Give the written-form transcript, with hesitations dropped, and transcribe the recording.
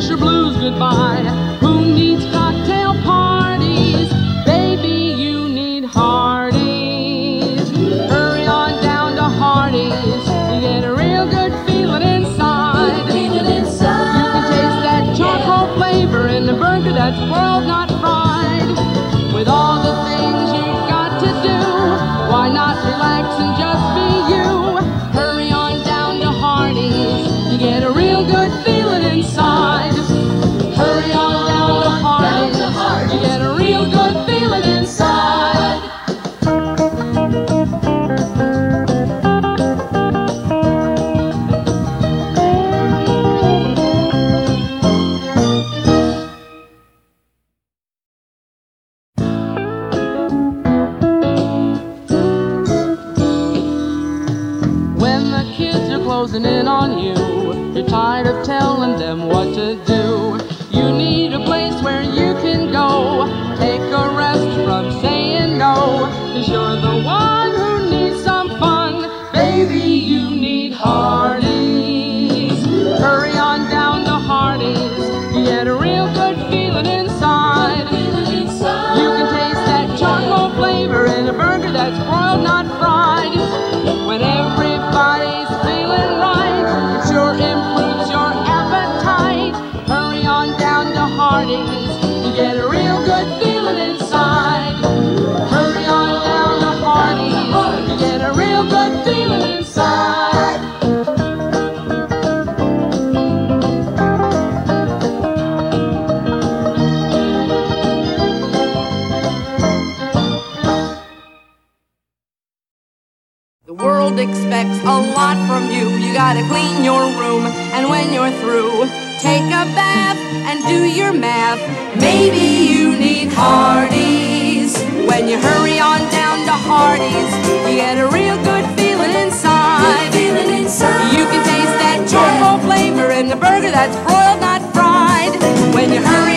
kiss your blues goodbye. Who needs cocktail parties? Baby, you need Hardee's. Hurry on down to Hardee's. You get a real good feeling inside. You can taste that charcoal flavor in the burger that's broiled, not fried. With all the things you've got to do, why not relax and just be you? Hurry on down to Hardee's. You get a real good feeling inside. Hurry on down to Hardee's. You get a real good feeling inside. When the kids are closing in on you, you're tired of telling them what to do. You need a place where you can go, take a rest from saying no. 'Cause you're the one who needs some fun. Baby, you need Hardee's. Hurry on down to Hardee's. You get a real good feeling inside. You can taste that charcoal flavor in a burger that's broiled, not fried. When everybody's feeling right, it sure improves your appetite. Hurry on down to Hardee's. You get a real good feeling inside. Hurry on down to Hardee's. You get a real good feeling inside. The world expects a lot from you. You gotta clean your room, and when you're through, take a bath and do your math. Maybe you need Hardee's. When you hurry on down to Hardee's, you get a real good feeling inside. You can taste that charcoal flavor in the burger that's broiled, not fried. When you hurry